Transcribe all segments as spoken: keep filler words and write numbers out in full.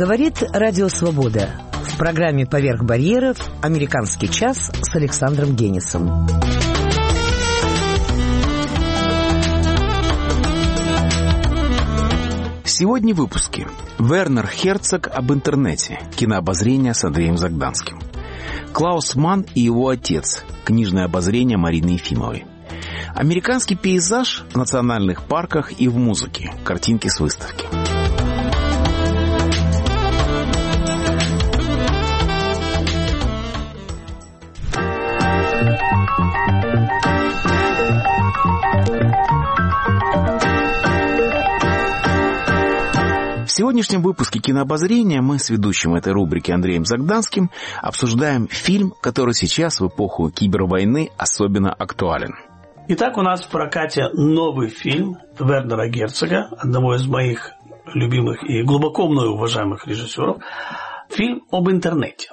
Говорит Радио Свобода. В программе «Поверх барьеров» «Американский час» с Александром Генисом. Сегодня в выпуске. Вернер Херцог об интернете. Кинообозрение с Андреем Загданским. Клаус Манн и его отец. Книжное обозрение Марины Ефимовой. Американский пейзаж в национальных парках и в музыке. Картинки с выставки. В сегодняшнем выпуске «Кинообозрения» мы с ведущим этой рубрики Андреем Загданским обсуждаем фильм, который сейчас в эпоху кибервойны особенно актуален. Итак, у нас в прокате новый фильм Вернера Герцога, одного из моих любимых и глубоко мною уважаемых режиссеров. Фильм об интернете.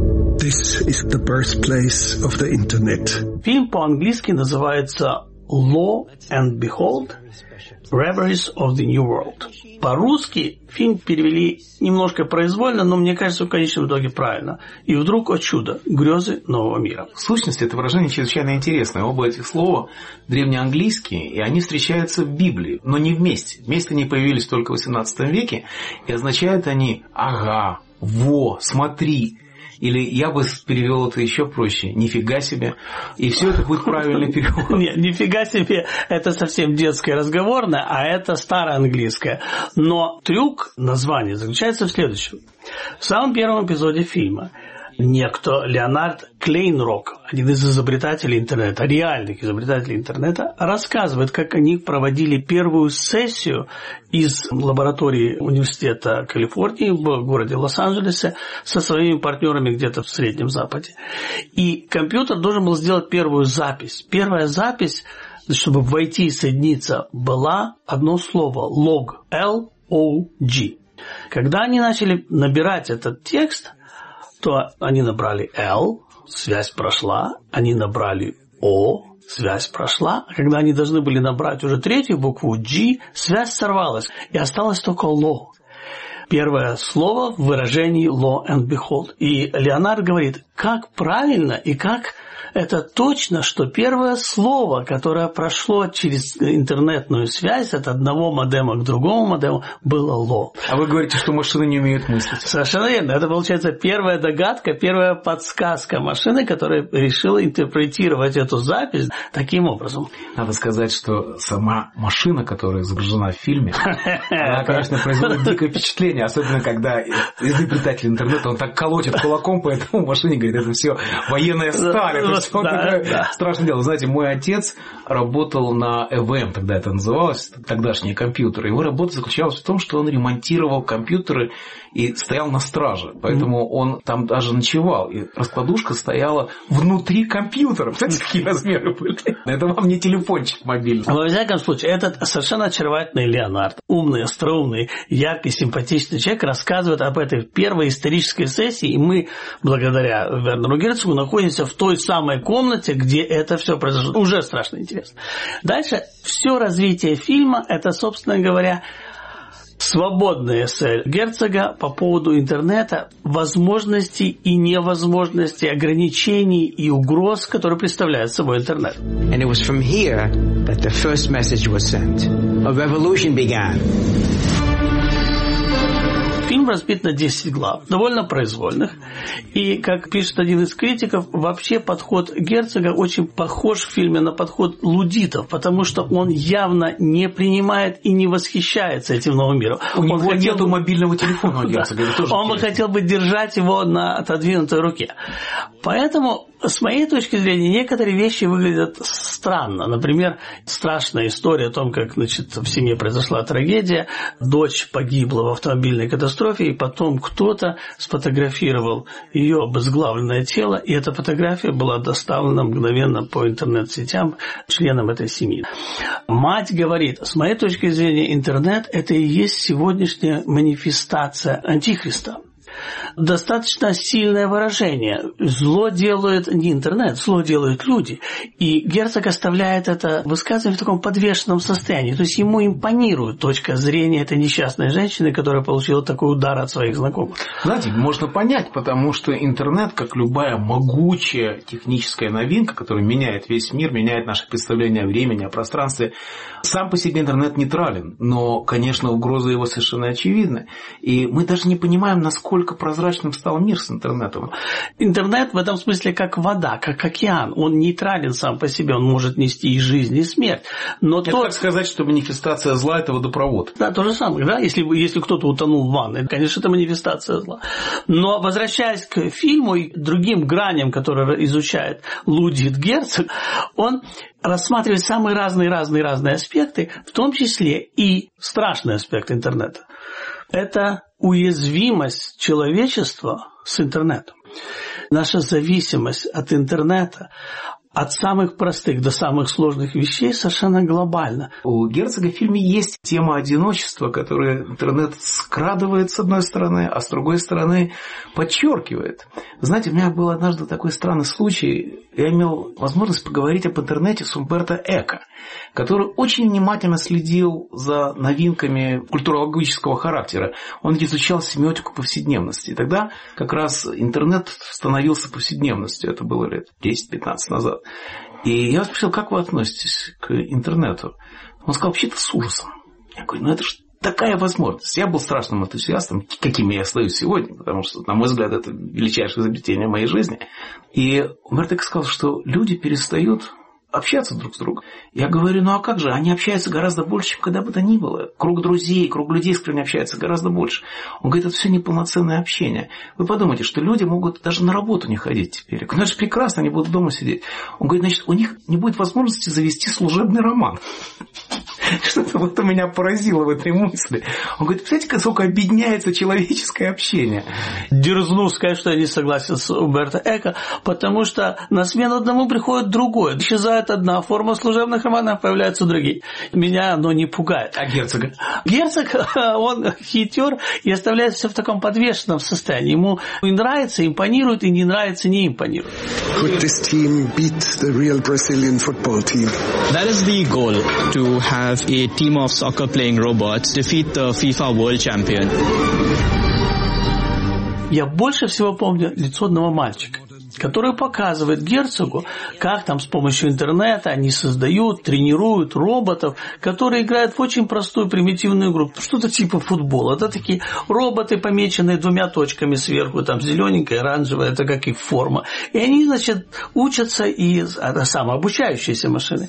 This is the birthplace of the internet. Фильм по-английски называется Lo and Behold, Reveries of the New World. По-русски фильм перевели немножко произвольно, но мне кажется, в конечном итоге правильно. И вдруг, о чудо, грезы нового мира. В сущности, это выражение чрезвычайно интересное. Оба этих слова древнеанглийские, и они встречаются в Библии, но не вместе. Вместе они появились только в восемнадцатом веке, и означают они «ага», «во», «смотри». Или я бы перевел это еще проще. Нифига себе. И все это будет правильный перевод. Нет, нифига себе. Это совсем детское разговорное, а это староанглийское. Но трюк названия заключается в следующем. В самом первом эпизоде фильма некто Леонард Клейнрок, один из изобретателей интернета, реальных изобретателей интернета, рассказывает, как они проводили первую сессию из лаборатории университета Калифорнии в городе Лос-Анджелесе со своими партнерами где-то в Среднем Западе. И компьютер должен был сделать первую запись. Первая запись, чтобы войти и соединиться, была одно слово – лог, эл о джи. Когда они начали набирать этот текст, то они набрали L, связь прошла, они набрали O, связь прошла, а когда они должны были набрать уже третью букву G, связь сорвалась, и осталось только Lo. Первое слово в выражении Lo and Behold. И Леонард говорит, как правильно и как это точно, что первое слово, которое прошло через интернетную связь от одного модема к другому модему, было «ло». А вы говорите, что машины не умеют мыслить. Совершенно верно. Это, получается, первая догадка, первая подсказка машины, которая решила интерпретировать эту запись таким образом. Надо сказать, что сама машина, которая изображена в фильме, она, конечно, производит дикое впечатление, особенно когда изобретатель интернета, он так колотит кулаком по этому машине, говорит, это все военная сталь. Он да, такое да. Страшное дело. Знаете, мой отец работал на и ви эм, тогда это называлось, тогдашние компьютеры. Его работа заключалась в том, что он ремонтировал компьютеры и стоял на страже. Поэтому mm-hmm. он там даже ночевал. И раскладушка стояла внутри компьютера. Представляете, какие размеры были? Это вам не телефончик мобильный. Во всяком случае, этот совершенно очаровательный Леонард, умный, остроумный, яркий, симпатичный человек, рассказывает об этой первой исторической сессии. И мы, благодаря Вернеру Герцогу, находимся в той самой комнате, где это все произошло. Уже страшно интересно. Дальше все развитие фильма – это, собственно говоря, свободное эссе Герцога по поводу интернета, возможностей и невозможностей, ограничений и угроз, которые представляет собой интернет. And it was from here that the first message was sent. A revolution began. Фильм разбит на десять глав, довольно произвольных. И, как пишет один из критиков, вообще подход Герцога очень похож в фильме на подход луддитов, потому что он явно не принимает и не восхищается этим новым миром. У он него хотел... нету мобильного телефона у Герцога. Да. Он бы хотел бы держать его на отодвинутой руке. Поэтому, с моей точки зрения, некоторые вещи выглядят странно. Например, страшная история о том, как, значит, в семье произошла трагедия, дочь погибла в автомобильной катастрофе, и потом кто-то сфотографировал ее обезглавленное тело, и эта фотография была доставлена мгновенно по интернет-сетям членам этой семьи. Мать говорит, с моей точки зрения, интернет – это и есть сегодняшняя манифестация Антихриста. Достаточно сильное выражение. Зло делает не интернет, зло делают люди. И Герцог оставляет это высказывание в таком подвешенном состоянии. То есть ему импонирует точка зрения этой несчастной женщины, которая получила такой удар от своих знакомых. Знаете, можно понять, потому что интернет, как любая могучая техническая новинка, которая меняет весь мир, меняет наше представление о времени, о пространстве, сам по себе интернет нейтрален. Но, конечно, угрозы его совершенно очевидны. И мы даже не понимаем, насколько прозрачным стал мир с интернетом. Интернет в этом смысле как вода, как океан. Он нейтрален сам по себе, он может нести и жизнь, и смерть. Но это то... так сказать, что манифестация зла – это водопровод. Да, то же самое. Да? Если, если кто-то утонул в ванной, конечно, это манифестация зла. Но возвращаясь к фильму и другим граням, которые изучает Лудвиг Герцог, он рассматривает самые разные-разные-разные аспекты, в том числе и страшный аспект интернета. Это уязвимость человечества с интернетом. Наша зависимость от интернета, от самых простых до самых сложных вещей совершенно глобально. У Герцога в фильме есть тема одиночества, которую интернет скрадывает с одной стороны, а с другой стороны подчеркивает. Знаете, у меня был однажды такой странный случай. Я имел возможность поговорить об интернете с Умберто Эко, который очень внимательно следил за новинками культурологического характера. Он изучал семиотику повседневности. И тогда как раз интернет становился повседневностью. Это было лет десять-пятнадцать назад. И я спросил, как вы относитесь к интернету? Он сказал, вообще-то с ужасом. Я говорю, ну это же такая возможность. Я был страшным энтузиастом, каким я остаюсь сегодня, потому что, на мой взгляд, это величайшее изобретение в моей жизни. И Умберто Эко сказал, что люди перестают общаться друг с другом. Я говорю, ну а как же? Они общаются гораздо больше, чем когда бы то ни было. Круг друзей, круг людей, с которыми общаются, гораздо больше. Он говорит, это все неполноценное общение. Вы подумайте, что люди могут даже на работу не ходить теперь. Ну это же прекрасно, они будут дома сидеть. Он говорит, значит, у них не будет возможности завести служебный роман. Что-то вот у меня поразило в этой мысли. Он говорит, представляете, сколько объединяется человеческое общение. Дерзну сказать, что я не согласен с Умберто Эко, потому что на смену одному приходит другое. Исчезает одна форма служебных романов, появляются другие. Меня оно не пугает. А Герцога? Герцог, он хитер и оставляет все в таком подвешенном состоянии. Ему и нравится, импонирует, и не нравится, не импонирует. Could this team beat the real Brazilian football team? That is the goal, to have a team of soccer playing robots defeat the FIFA World Champion. Я больше всего помню лицо одного мальчика, который показывает Герцогу, как там с помощью интернета они создают, тренируют роботов, которые играют в очень простую примитивную игру. Что-то типа футбола. Это такие роботы, помеченные двумя точками сверху, там зелененькая, оранжевая, это как их форма. И они, значит, учатся, и это самообучающиеся машины,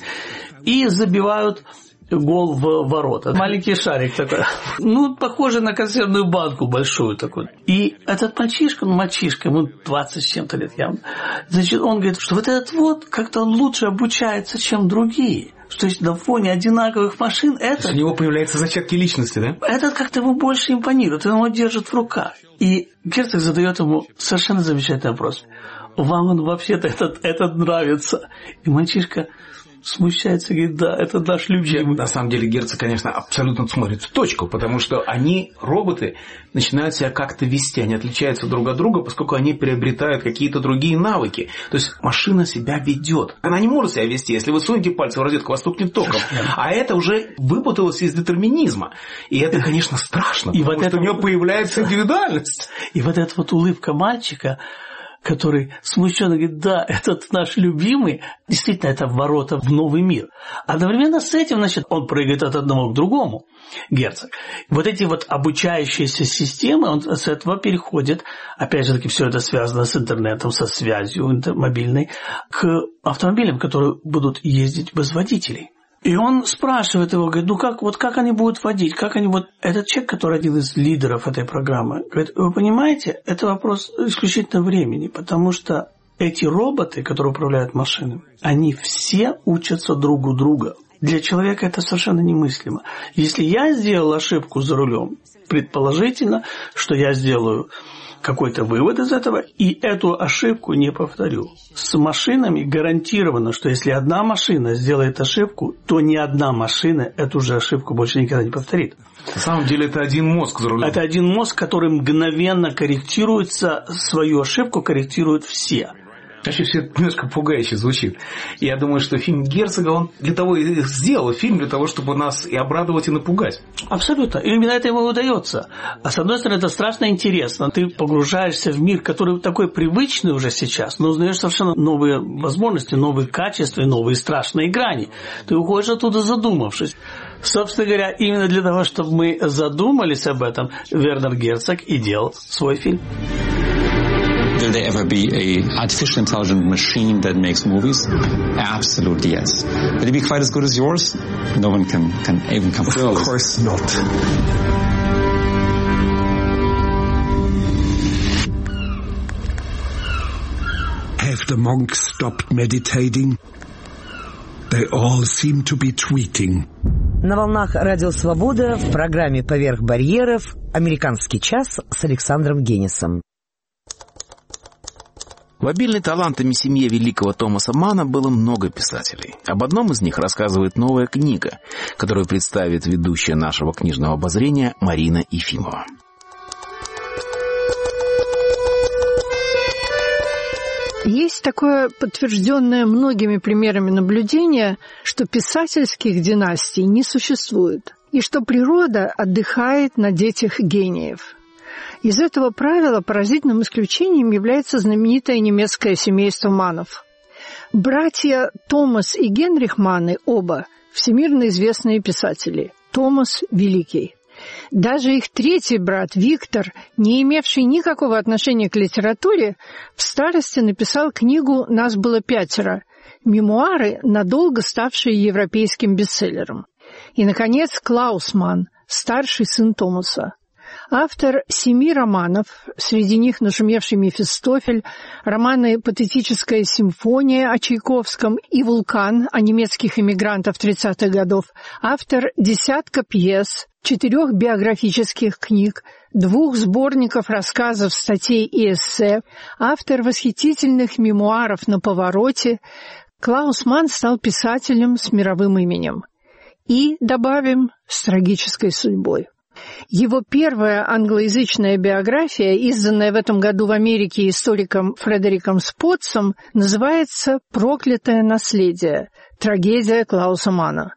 и забивают гол в ворота. Маленький шарик такой. Ну, похоже на консервную банку большую такую. И этот мальчишка, ну, мальчишка, ему двадцать с чем-то лет явно. Значит, он говорит, что вот этот вот как-то он лучше обучается, чем другие. То есть на фоне одинаковых машин этот... У него появляются зачатки личности, да? Этот как-то ему больше импонирует, он его держит в руках. И Герцог задает ему совершенно замечательный вопрос. Вам он вообще-то этот, этот нравится? И мальчишка смущается, говорит, да, это наш любимый. На самом деле Герцог, конечно, абсолютно смотрит в точку, потому что они, роботы, начинают себя как-то вести, они отличаются друг от друга, поскольку они приобретают какие-то другие навыки. То есть машина себя ведет. Она не может себя вести, если вы сунете пальцы в розетку, вас стукнет током. А это уже выпуталось из детерминизма. И это, конечно, страшно, и потому вот что у него появляется индивидуальность. И вот эта вот улыбка мальчика, который смущенно говорит, да, этот наш любимый, действительно, это ворота в новый мир. Одновременно с этим, значит, он прыгает от одного к другому, Герцог. Вот эти вот обучающиеся системы, он с этого переходит, опять же таки, все это связано с интернетом, со связью мобильной, к автомобилям, которые будут ездить без водителей. И он спрашивает его, говорит, ну как, вот как они будут водить, как они вот... Этот человек, который один из лидеров этой программы, говорит, вы понимаете, это вопрос исключительно времени, потому что эти роботы, которые управляют машинами, они все учатся друг у друга. Для человека это совершенно немыслимо. Если я сделал ошибку за рулем, предположительно, что я сделаю какой-то вывод из этого и эту ошибку не повторю. С машинами гарантировано, что если одна машина сделает ошибку, то ни одна машина эту же ошибку больше никогда не повторит. На самом деле это один мозг за рулем. Это один мозг, который мгновенно корректируется, свою ошибку корректируют все. Вообще все это немножко пугающе звучит. Я думаю, что фильм Герцога, он для того и сделал фильм, для того, чтобы нас и обрадовать, и напугать. Абсолютно. И именно это ему удается. А с одной стороны, это страшно интересно. Ты погружаешься в мир, который такой привычный уже сейчас, но узнаешь совершенно новые возможности, новые качества и новые страшные грани. Ты уходишь оттуда задумавшись. Собственно говоря, именно для того, чтобы мы задумались об этом, Вернер Герцог и делал свой фильм. Will there ever be an artificial intelligent machine that makes movies? Absolutely yes. Will it be quite as good as yours? No one can, can even come close. Of course not. Have the monks stopped meditating? They all seem to be tweeting. На волнах Радио Свобода в программе «Поверх барьеров» «Американский час» с Александром Генисом. В обильной талантами семье великого Томаса Манна было много писателей. Об одном из них рассказывает новая книга, которую представит ведущая нашего книжного обозрения Марина Ефимова. Есть такое подтвержденное многими примерами наблюдение, что писательских династий не существует, и что природа отдыхает на детях гениев. Из этого правила поразительным исключением является знаменитое немецкое семейство Маннов. Братья Томас и Генрих Манны оба всемирно известные писатели. Томас Великий. Даже их третий брат Виктор, не имевший никакого отношения к литературе, в старости написал книгу «Нас было пятеро», мемуары, надолго ставшие европейским бестселлером. И, наконец, Клаус Манн, старший сын Томаса. Автор семи романов, среди них нашумевший «Мефистофель», романы «Патетическая симфония» о Чайковском и «Вулкан» о немецких эмигрантах тридцатых годов, автор десятка пьес, четырех биографических книг, двух сборников рассказов, статей и эссе, автор восхитительных мемуаров «На повороте», Клаус Манн стал писателем с мировым именем. И, добавим, с трагической судьбой. Его первая англоязычная биография, изданная в этом году в Америке историком Фредериком Спотсом, называется «Проклятое наследие. Трагедия Клауса Манна».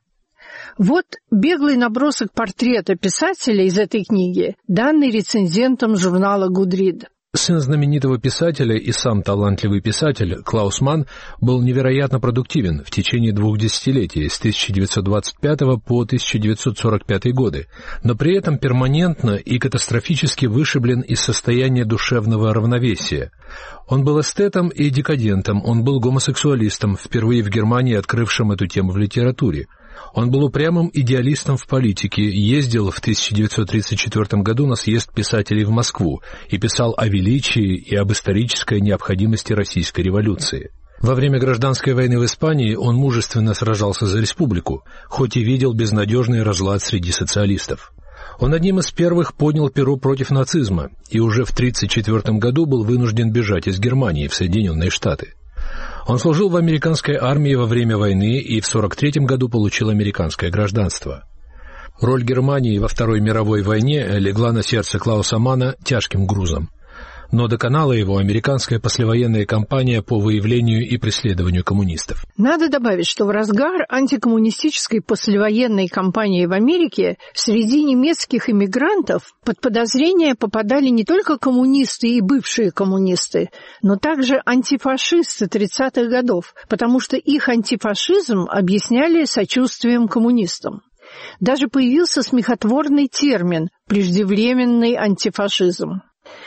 Вот беглый набросок портрета писателя из этой книги, данный рецензентом журнала Goodread. Сын знаменитого писателя и сам талантливый писатель Клаус Манн был невероятно продуктивен в течение двух десятилетий, с тысяча девятьсот двадцать пятого по тысяча девятьсот сорок пятый годы, но при этом перманентно и катастрофически вышиблен из состояния душевного равновесия. Он был эстетом и декадентом, он был гомосексуалистом, впервые в Германии открывшим эту тему в литературе. Он был упрямым идеалистом в политике, ездил в тысяча девятьсот тридцать четвёртом году на съезд писателей в Москву и писал о величии и об исторической необходимости российской революции. Во время гражданской войны в Испании он мужественно сражался за республику, хоть и видел безнадежный разлад среди социалистов. Он одним из первых поднял перо против нацизма и уже в тридцать четвёртом году был вынужден бежать из Германии в Соединенные Штаты. Он служил в американской армии во время войны и в сорок третьем году получил американское гражданство. Роль Германии во Второй мировой войне легла на сердце Клауса Манна тяжким грузом. Но доконала его американская послевоенная кампания по выявлению и преследованию коммунистов. Надо добавить, что в разгар антикоммунистической послевоенной кампании в Америке среди немецких эмигрантов под подозрение попадали не только коммунисты и бывшие коммунисты, но также антифашисты тридцатых годов, потому что их антифашизм объясняли сочувствием коммунистам. Даже появился смехотворный термин «преждевременный антифашизм».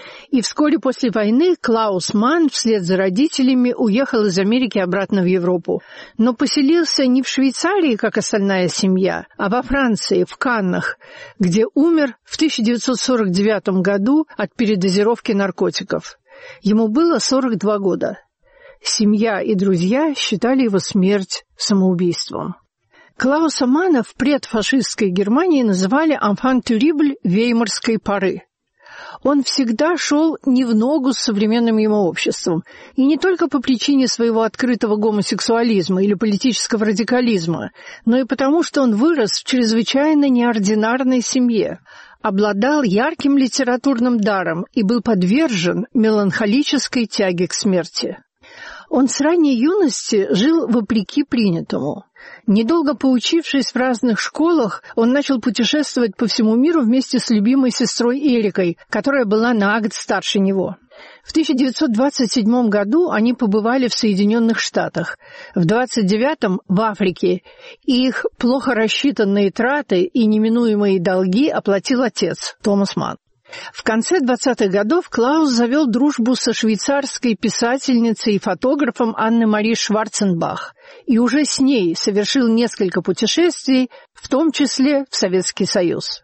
И вскоре после войны Клаус Манн вслед за родителями уехал из Америки обратно в Европу, но поселился не в Швейцарии, как остальная семья, а во Франции, в Каннах, где умер в тысяча девятьсот сорок девятом году от передозировки наркотиков. Ему было сорок два года. Семья и друзья считали его смерть самоубийством. Клауса Манна в предфашистской Германии называли «enfant terrible» веймарской поры. Он всегда шел не в ногу с современным ему обществом, и не только по причине своего открытого гомосексуализма или политического радикализма, но и потому, что он вырос в чрезвычайно неординарной семье, обладал ярким литературным даром и был подвержен меланхолической тяге к смерти. Он с ранней юности жил вопреки принятому. Недолго поучившись в разных школах, он начал путешествовать по всему миру вместе с любимой сестрой Эрикой, которая была на год старше него. В тысяча девятьсот двадцать седьмом году они побывали в Соединенных Штатах, в двадцать девятом в Африке, и их плохо рассчитанные траты и неминуемые долги оплатил отец, Томас Манн. В конце двадцатых годов Клаус завел дружбу со швейцарской писательницей и фотографом Анной-Мари Шварценбах, и уже с ней совершил несколько путешествий, в том числе в Советский Союз.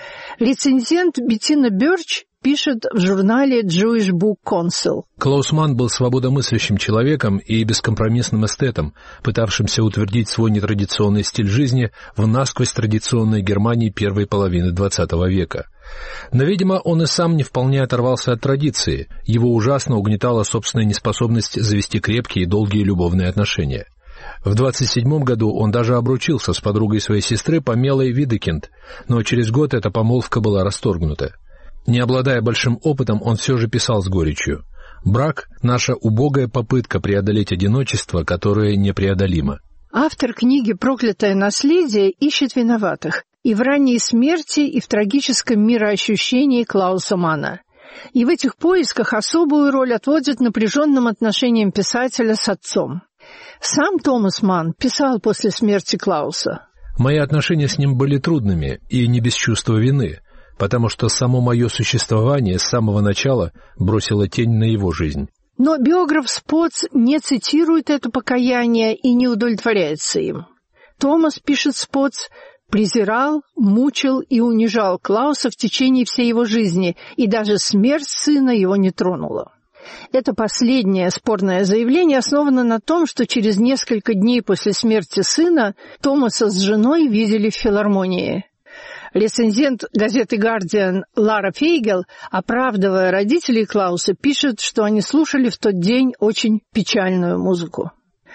Рецензент Беттина Бёрч пишет в журнале Jewish Book Council. Клаус Манн был свободомыслящим человеком и бескомпромиссным эстетом, пытавшимся утвердить свой нетрадиционный стиль жизни в насквозь традиционной Германии первой половины двадцатого века. Но, видимо, он и сам не вполне оторвался от традиции, его ужасно угнетала собственная неспособность завести крепкие и долгие любовные отношения. В двадцать седьмом году он даже обручился с подругой своей сестры Памелой Видекинд, но через год эта помолвка была расторгнута. Не обладая большим опытом, он все же писал с горечью: «Брак — наша убогая попытка преодолеть одиночество, которое непреодолимо». Автор книги «Проклятое наследие» ищет виноватых и в ранней смерти, и в трагическом мироощущении Клауса Манна. И в этих поисках особую роль отводит напряженным отношениям писателя с отцом. Сам Томас Манн писал после смерти Клауса: «Мои отношения с ним были трудными и не без чувства вины, потому что само мое существование с самого начала бросило тень на его жизнь». Но биограф Спотс не цитирует это покаяние и не удовлетворяется им. Томас, пишет Спотс, презирал, мучил и унижал Клауса в течение всей его жизни, и даже смерть сына его не тронула. Это последнее спорное заявление основано на том, что через несколько дней после смерти сына Томаса с женой видели в филармонии. Рецензент газеты «Гардиан» Лара Фейгел, оправдывая родителей Клауса, пишет, что они слушали в тот день очень печальную музыку.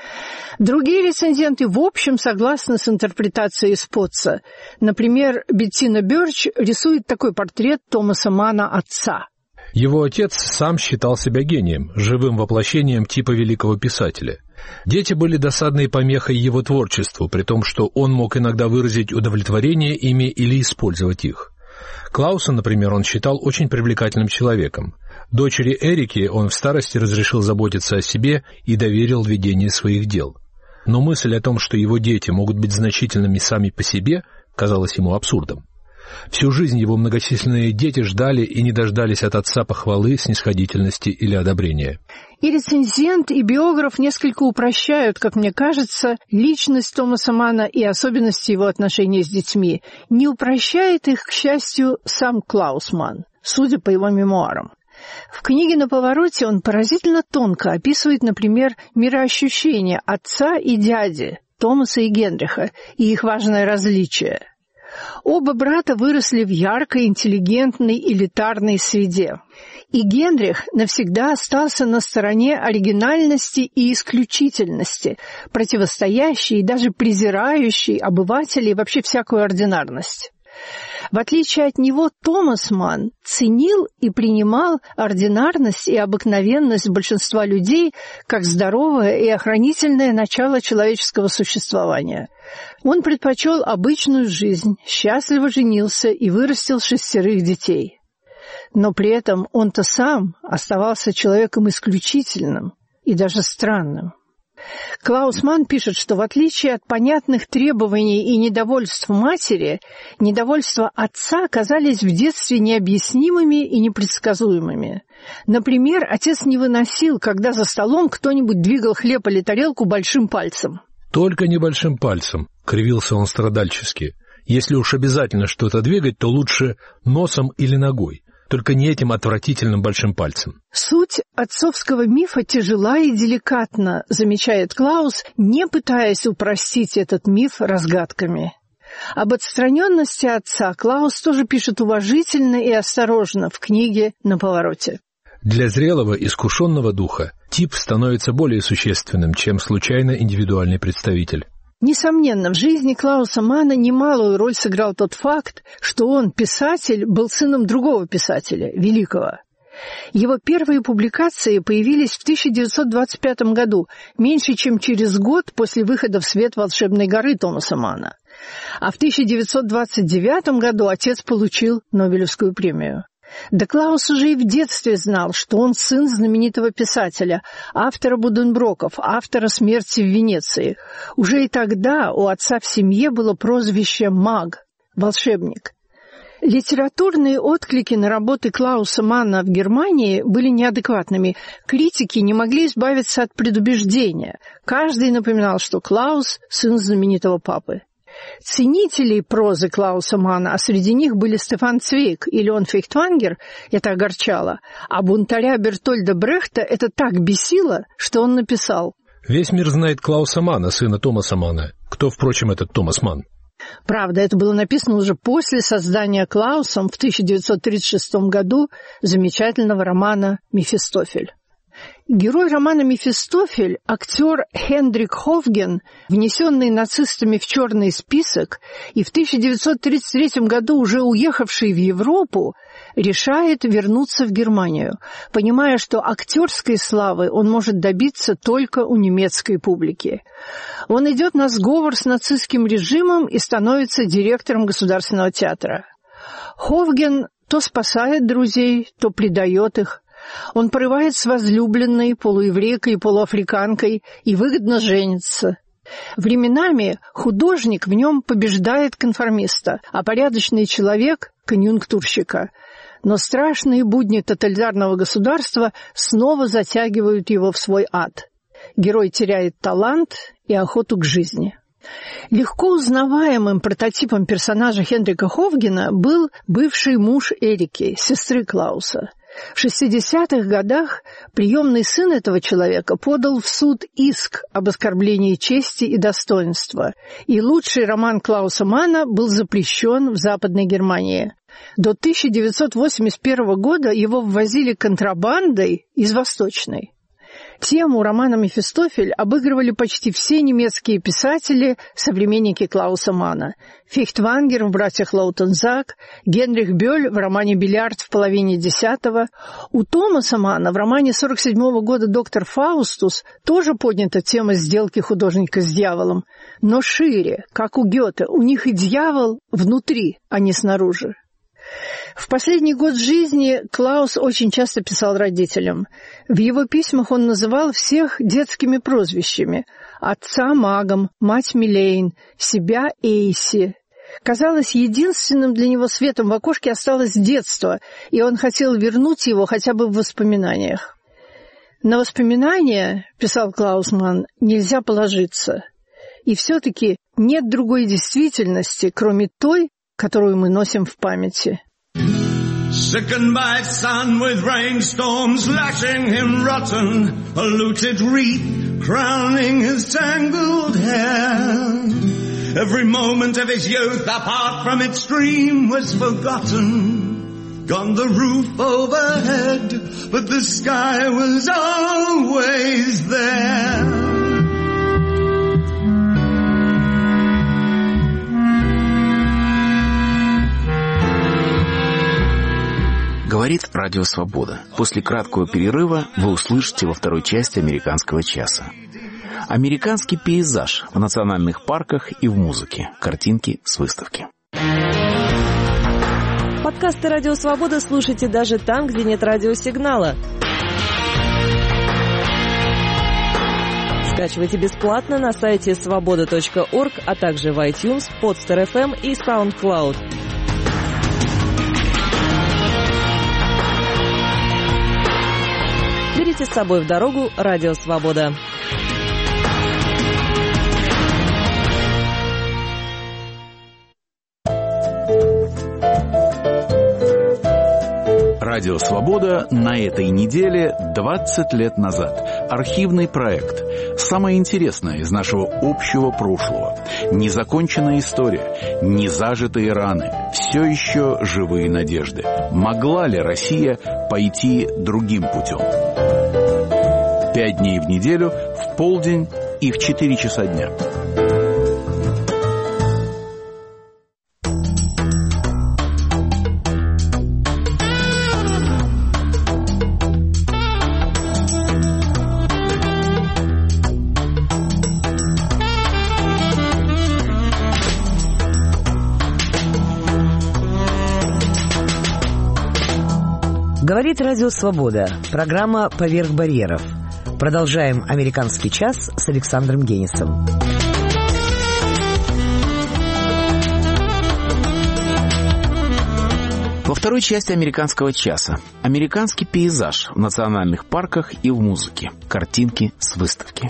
Другие рецензенты в общем согласны с интерпретацией Спотса. Например, Беттина Бёрч рисует такой портрет Томаса Манна отца. Его отец сам считал себя гением, живым воплощением типа великого писателя. Дети были досадной помехой его творчеству, при том, что он мог иногда выразить удовлетворение ими или использовать их. Клауса, например, он считал очень привлекательным человеком. Дочери Эрике он в старости разрешил заботиться о себе и доверил ведение своих дел. Но мысль о том, что его дети могут быть значительными сами по себе, казалась ему абсурдом. Всю жизнь его многочисленные дети ждали и не дождались от отца похвалы, снисходительности или одобрения. И рецензент, и биограф несколько упрощают, как мне кажется, личность Томаса Манна и особенности его отношений с детьми. Не упрощает их, к счастью, сам Клаус Манн, судя по его мемуарам. В книге «На повороте» он поразительно тонко описывает, например, мироощущение отца и дяди, Томаса и Генриха, и их важное различие. Оба брата выросли в яркой, интеллигентной, элитарной среде. И Генрих навсегда остался на стороне оригинальности и исключительности, противостоящей и даже презирающей обывателей вообще всякую ординарность. В отличие от него, Томас Манн ценил и принимал ординарность и обыкновенность большинства людей как здоровое и охранительное начало человеческого существования. Он предпочел обычную жизнь, счастливо женился и вырастил шестерых детей. Но при этом он-то сам оставался человеком исключительным и даже странным. Клаус Манн пишет, что в отличие от понятных требований и недовольств матери, недовольства отца казались в детстве необъяснимыми и непредсказуемыми. Например, отец не выносил, когда за столом кто-нибудь двигал хлеб или тарелку большим пальцем. «Только небольшим пальцем», — кривился он страдальчески. «Если уж обязательно что-то двигать, то лучше носом или ногой. Только не этим отвратительным большим пальцем». Суть отцовского мифа тяжела и деликатна, замечает Клаус, не пытаясь упростить этот миф разгадками. Об отстраненности отца Клаус тоже пишет уважительно и осторожно в книге «На повороте». Для зрелого, искушенного духа тип становится более существенным, чем случайно индивидуальный представитель. Несомненно, в жизни Клауса Манна немалую роль сыграл тот факт, что он, писатель, был сыном другого писателя, великого. Его первые публикации появились в тысяча девятьсот двадцать пятом году, меньше чем через год после выхода в свет «Волшебной горы» Томаса Манна. А в тысяча девятьсот двадцать девятом году отец получил Нобелевскую премию. Да Клаус уже и в детстве знал, что он сын знаменитого писателя, автора Буденброков, автора «Смерти в Венеции». Уже и тогда у отца в семье было прозвище «маг» – волшебник. Литературные отклики на работы Клауса Манна в Германии были неадекватными. Критики не могли избавиться от предубеждения. Каждый напоминал, что Клаус – сын знаменитого папы. Ценителей прозы Клауса Манна, а среди них были Стефан Цвейг и Леон Фейхтвангер, это огорчало, а бунтаря Бертольда Брехта это так бесило, что он написал: «Весь мир знает Клауса Манна, сына Томаса Манна. Кто, впрочем, этот Томас Манн?» Правда, это было написано уже после создания Клаусом в тысяча девятьсот тридцать шестом году замечательного романа «Мефистофель». Герой романа «Мефистофель», актер Хендрик Хофген, внесенный нацистами в черный список и в тысяча девятьсот тридцать третьем году уже уехавший в Европу, решает вернуться в Германию, понимая, что актерской славы он может добиться только у немецкой публики. Он идет на сговор с нацистским режимом и становится директором Государственного театра. Хофген то спасает друзей, то предает их. Он порывает с возлюбленной, полуеврейкой и полуафриканкой, и выгодно женится. Временами художник в нем побеждает конформиста, а порядочный человек – конъюнктурщика. Но страшные будни тоталитарного государства снова затягивают его в свой ад. Герой теряет талант и охоту к жизни. Легко узнаваемым прототипом персонажа Хендрика Хофгена был бывший муж Эрики, сестры Клауса. В шестидесятых годах приемный сын этого человека подал в суд иск об оскорблении чести и достоинства, и лучший роман Клауса Манна был запрещен в Западной Германии. До тысяча девятьсот восемьдесят первого года его ввозили контрабандой из Восточной. Тему романа «Мефистофель» обыгрывали почти все немецкие писатели, современники Клауса Манна. Фейхтвангер в «Братьях Лаутензак», Генрих Бёль в романе «Бильярд» в половине десятого. У Томаса Манна в романе сорок седьмого года «Доктор Фаустус» тоже поднята тема сделки художника с дьяволом. Но шире, как у Гёте, у них и дьявол внутри, а не снаружи. В последний год жизни Клаус очень часто писал родителям. В его письмах он называл всех детскими прозвищами: отца магом, мать Милейн, себя Эйси. Казалось, единственным для него светом в окошке осталось детство, и он хотел вернуть его хотя бы в воспоминаниях. «На воспоминания, — писал Клаус Манн, — нельзя положиться. И все-таки нет другой действительности, кроме той, которую мы носим в памяти». Sickened by sun with rainstorms lashing him rotten, a looted wreath crowning his tangled hair. Every moment of his youth apart from its stream was forgotten. Gone the roof overhead, but the sky was always there. Говорит Радио Свобода. После краткого перерыва вы услышите во второй части «Американского часа». Американский пейзаж в национальных парках и в музыке. Картинки с выставки. Подкасты «Радио Свобода» слушайте даже там, где нет радиосигнала. Скачивайте бесплатно на сайте свобода точка орг, а также в iTunes, Podster эф эм и SoundCloud. Берите с собой в дорогу «Радио Свобода». Радио «Свобода» на этой неделе двадцать лет назад. Архивный проект. Самое интересное из нашего общего прошлого. Незаконченная история, незажитые раны, все еще живые надежды. Могла ли Россия пойти другим путем? Пять дней в неделю, в полдень и в четыре часа дня. Говорит Радио Свобода. Программа «Поверх барьеров». Продолжаем «Американский час» с Александром Генисом. Во второй части «Американского часа» американский пейзаж в национальных парках и в музыке. Картинки с выставки.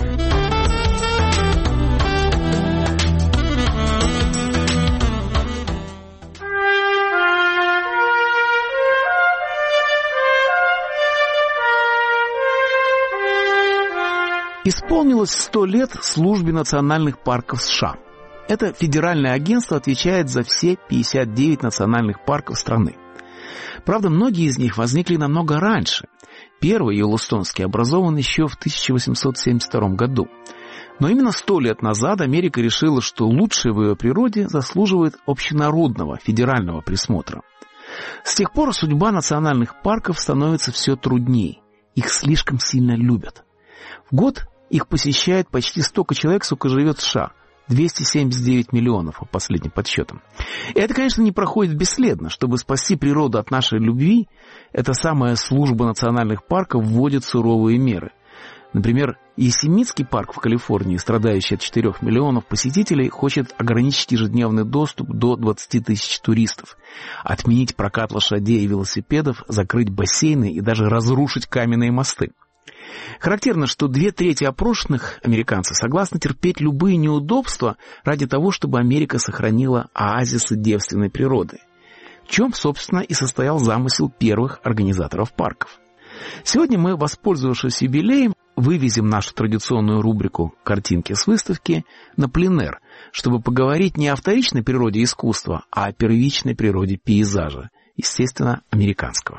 Исполнилось сто лет службе национальных парков США. Это федеральное агентство отвечает за все пятьдесят девять национальных парков страны. Правда, многие из них возникли намного раньше. Первый, Йеллоустонский, образован еще в тысяча восемьсот семьдесят втором году. Но именно сто лет назад Америка решила, что лучшее в ее природе заслуживает общенародного федерального присмотра. С тех пор судьба национальных парков становится все труднее. Их слишком сильно любят. В год их посещает почти столько человек, сколько живет в США. двести семьдесят девять миллионов, по последним подсчетам. И это, конечно, не проходит бесследно. Чтобы спасти природу от нашей любви, эта самая служба национальных парков вводит суровые меры. Например, Йосемитский парк в Калифорнии, страдающий от четырёх миллионов посетителей, хочет ограничить ежедневный доступ до двадцати тысяч туристов, отменить прокат лошадей и велосипедов, закрыть бассейны и даже разрушить каменные мосты. Характерно, что две трети опрошенных американцев согласны терпеть любые неудобства ради того, чтобы Америка сохранила оазисы девственной природы. В чем, собственно, и состоял замысел первых организаторов парков. Сегодня мы, воспользовавшись юбилеем, вывезем нашу традиционную рубрику «Картинки с выставки» на пленэр, чтобы поговорить не о вторичной природе искусства, а о первичной природе пейзажа, естественно, американского.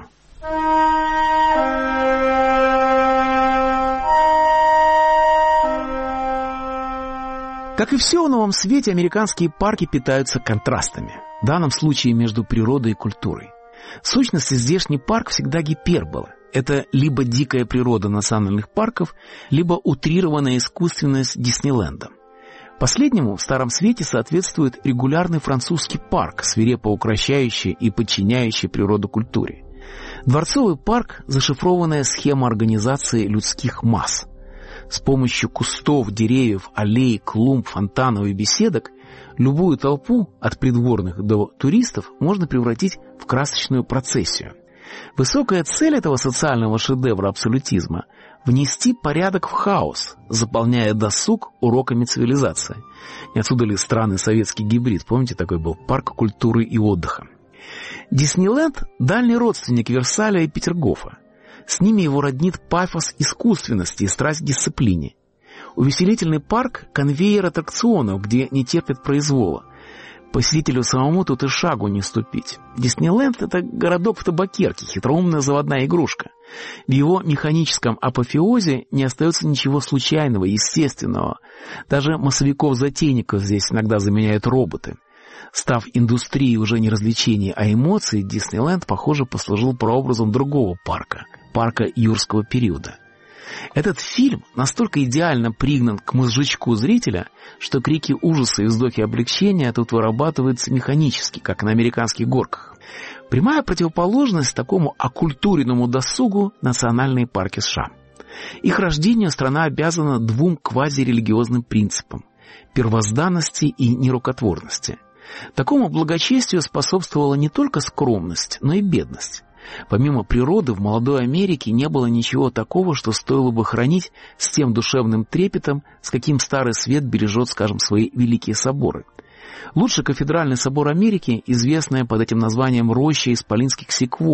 Как и все в новом свете, американские парки питаются контрастами, в данном случае между природой и культурой. В сущности, здешний парк всегда гипербола. Это либо дикая природа национальных парков, либо утрированная искусственность Диснейленда. Последнему в Старом Свете соответствует регулярный французский парк, свирепо укращающий и подчиняющий природу культуре. Дворцовый парк – зашифрованная схема организации людских масс. С помощью кустов, деревьев, аллей, клумб, фонтанов и беседок любую толпу, от придворных до туристов, можно превратить в красочную процессию. Высокая цель этого социального шедевра абсолютизма – внести порядок в хаос, заполняя досуг уроками цивилизации. Не отсюда ли странный советский гибрид, помните, такой был парк культуры и отдыха. Диснейленд – дальний родственник Версаля и Петергофа. С ними его роднит пафос искусственности и страсть к дисциплине. Увеселительный парк – конвейер аттракционов, где не терпят произвола. Посетителю самому тут и шагу не ступить. Диснейленд – это городок в табакерке, хитроумная заводная игрушка. В его механическом апофеозе не остается ничего случайного, естественного. Даже массовиков-затейников здесь иногда заменяют роботы. Став индустрией уже не развлечений, а эмоций, Диснейленд, похоже, послужил прообразом другого парка – парка юрского периода. Этот фильм настолько идеально пригнан к мозжечку зрителя, что крики ужаса и вздохи облегчения тут вырабатываются механически, как на американских горках. Прямая противоположность такому оккультуренному досугу – национальные парки США. Их рождению страна обязана двум квазирелигиозным принципам – первозданности и нерукотворности. Такому благочестию способствовала не только скромность, но и бедность. Помимо природы, в молодой Америке не было ничего такого, что стоило бы хранить с тем душевным трепетом, с каким Старый Свет бережет, скажем, свои великие соборы. Лучший кафедральный собор Америки, известная под этим названием роща исполинских секвой,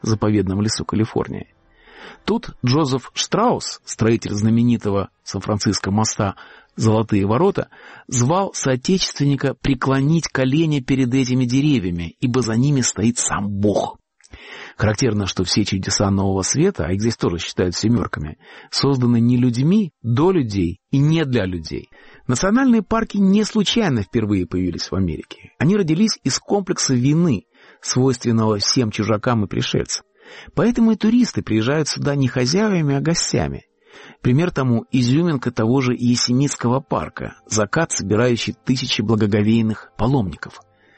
заповедном лесу Калифорнии. Тут Джозеф Штраус, строитель знаменитого Сан-Франциско моста «Золотые ворота», звал соотечественника преклонить колени перед этими деревьями, ибо за ними стоит сам Бог. Характерно, что все чудеса Нового Света, а их здесь тоже считают семерками, созданы не людьми, до людей и не для людей. Национальные парки не случайно впервые появились в Америке. Они родились из комплекса вины, свойственного всем чужакам и пришельцам. Поэтому и туристы приезжают сюда не хозяевами, а гостями. Пример тому изюминка того же Йосемитского парка, закат, собирающий тысячи благоговейных паломников.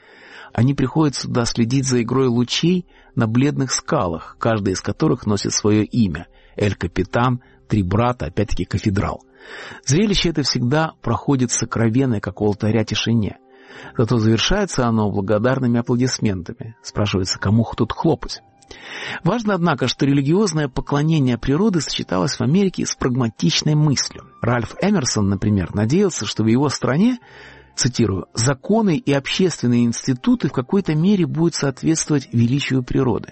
Они приходят сюда следить за игрой лучей на бледных скалах, каждый из которых носит свое имя — Эль-Капитан, Три брата, опять-таки Кафедрал. Зрелище это всегда проходит в сокровенной, как у алтаря, тишине. Зато завершается оно благодарными аплодисментами. Спрашивается, кому тут хлопать? Важно, однако, что религиозное поклонение природы сочеталось в Америке с прагматичной мыслью. Ральф Эмерсон, например, надеялся, что в его стране, цитирую, «законы и общественные институты в какой-то мере будут соответствовать величию природы».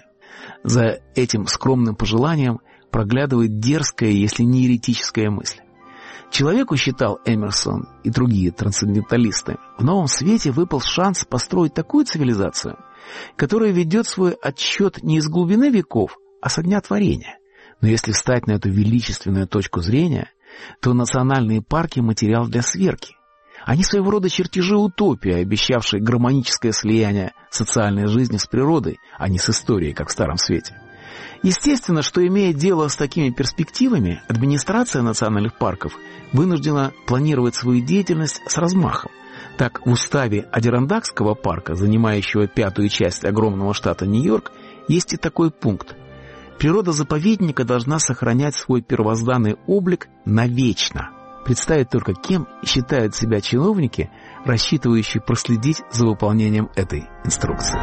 За этим скромным пожеланием проглядывает дерзкая, если не еретическая мысль. Человеку, считал Эмерсон и другие трансценденталисты, в новом свете выпал шанс построить такую цивилизацию, которая ведет свой отсчет не из глубины веков, а со дня творения. Но если встать на эту величественную точку зрения, то национальные парки — материал для сверки. Они своего рода чертежи утопии, обещавшие гармоническое слияние социальной жизни с природой, а не с историей, как в Старом Свете. Естественно, что, имея дело с такими перспективами, администрация национальных парков вынуждена планировать свою деятельность с размахом. Так, в уставе Адирондакского парка, занимающего пятую часть огромного штата Нью-Йорк, есть и такой пункт. Природа заповедника должна сохранять свой первозданный облик навечно. Представить только, кем считают себя чиновники, рассчитывающие проследить за выполнением этой инструкции.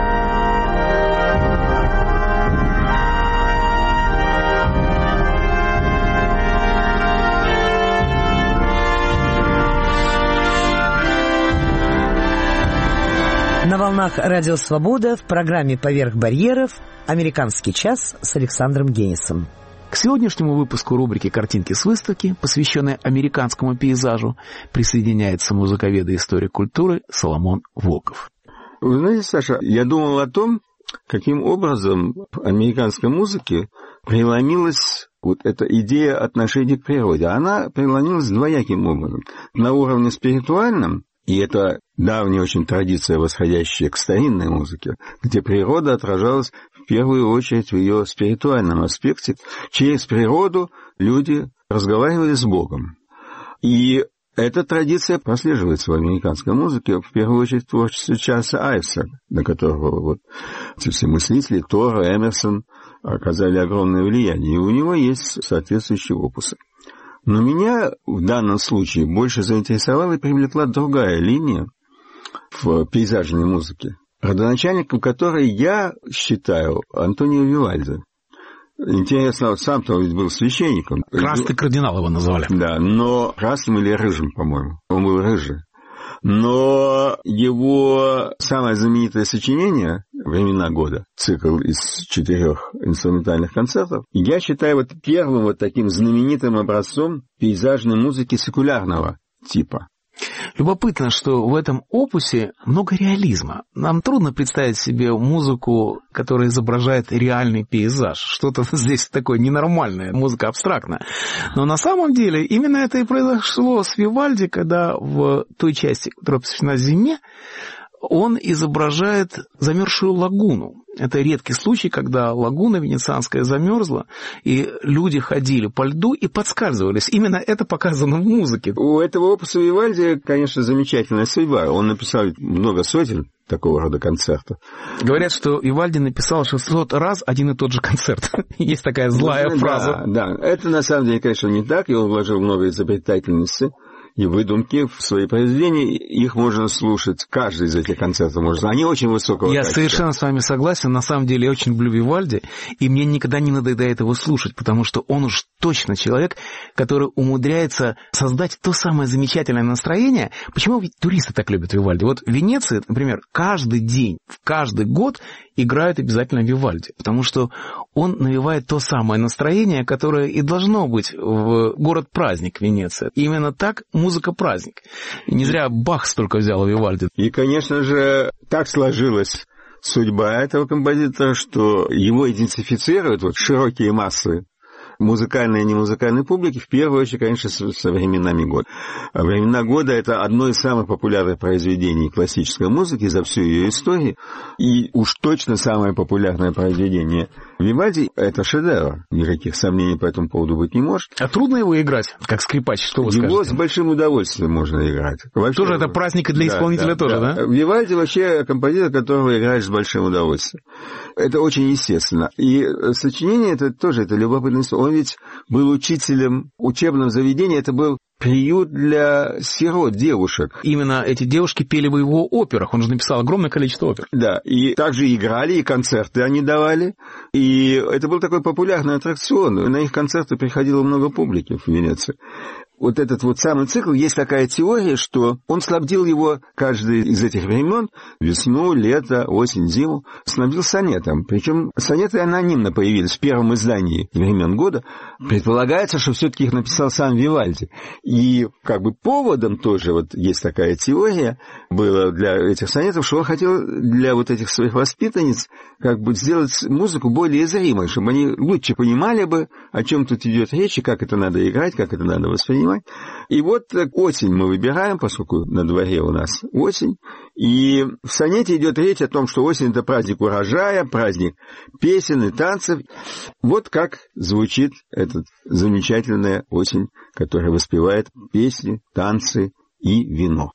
На волнах Радио Свобода в программе «Поверх барьеров» «Американский час» с Александром Генисом. К сегодняшнему выпуску рубрики «Картинки с выставки», посвященной американскому пейзажу, присоединяется музыковед и историк культуры Соломон Волков. Вы знаете, Саша, я думал о том, каким образом в американской музыке преломилась вот эта идея отношения к природе. Она преломилась двояким образом. На уровне спиритуальном, и это давняя очень традиция, восходящая к старинной музыке, где природа отражалась в первую очередь в ее спиритуальном аспекте. Через природу люди разговаривали с Богом. И эта традиция прослеживается в американской музыке, в первую очередь в творчестве Чарльза Айвса, на которого вот эти все мыслители, Тора, Эмерсон оказали огромное влияние. И у него есть соответствующие опусы. Но меня в данном случае больше заинтересовала и привлекла другая линия в пейзажной музыке, родоначальником которой я считаю Антонио Вивальди. Интересно, вот сам-то ведь был священником. Красный кардинал его называли. Да, но красным или рыжим, по-моему. Он был рыжий. Но его самое знаменитое сочинение «Времена года», цикл из четырех инструментальных концертов, я считаю вот первым вот таким знаменитым образцом пейзажной музыки секулярного типа. Любопытно, что в этом опусе много реализма. Нам трудно представить себе музыку, которая изображает реальный пейзаж. Что-то здесь такое ненормальное, музыка абстрактная. Но на самом деле именно это и произошло с Вивальди, когда в той части, которая посвящена зиме, он изображает замерзшую лагуну. Это редкий случай, когда лагуна венецианская замерзла, и люди ходили по льду и подскальзывались. Именно это показано в музыке. У этого опуса Вивальди, конечно, замечательная судьба. Он написал много сотен такого рода концертов. Говорят, что Вивальди написал шестьсот раз один и тот же концерт. Есть такая злая да, фраза. Да, да, это на самом деле, конечно, не так, и он вложил много изобретательности. и выдумки в свои произведения. Их можно слушать, каждый из этих концертов можно. Они очень высокого я качества. Я совершенно с вами согласен. На самом деле я очень люблю Вивальди, и мне никогда не надоедает его слушать, потому что он уж точно человек, который умудряется создать то самое замечательное настроение. Почему ведь туристы так любят Вивальди? Вот в Венеции, например, каждый день, в каждый год играют обязательно Вивальди, потому что он навевает то самое настроение, которое и должно быть в город-праздник Венеция. И именно так музыка-праздник. И не зря Бах столько взял Вивальди. И, конечно же, так сложилась судьба этого композитора, что его идентифицируют вот широкие массы музыкальной и немузыкальной публики, в первую очередь, конечно, со временами года. «Времена года» — это одно из самых популярных произведений классической музыки за всю ее историю, и уж точно самое популярное произведение Вивальди — это шедевр. Никаких сомнений по этому поводу быть не может. А трудно его играть, как скрипач, что вы его скажете? С большим удовольствием можно играть. Вообще, тоже это праздник и для да, исполнителя да, тоже, да? да? Вивальди вообще композитор, которого играешь с большим удовольствием. Это очень естественно. И сочинение это тоже, это любопытная история. Он ведь был учителем учебного заведения, это был приют для сирот, девушек. Именно эти девушки пели в его операх, он же написал огромное количество опер. Да, и также играли, и концерты они давали, и это был такой популярный аттракцион, и на их концерты приходило много публики в Венеции. Вот этот вот самый цикл, есть такая теория, что он снабдил его каждый из этих времен, весну, лето, осень, зиму, снабдил сонетом. Причем сонеты анонимно появились в первом издании времен года. Предполагается, что все-таки их написал сам Вивальди. И как бы поводом тоже, вот есть такая теория, было для этих сонетов, что он хотел для вот этих своих воспитанниц как бы сделать музыку более зримой, чтобы они лучше понимали бы, о чем тут идет речь, и как это надо играть, как это надо воспринимать. И вот осень мы выбираем, поскольку на дворе у нас осень, и в сонете идет речь о том, что осень — это праздник урожая, праздник песен и танцев. Вот как звучит эта замечательная осень, которая воспевает песни, танцы и вино.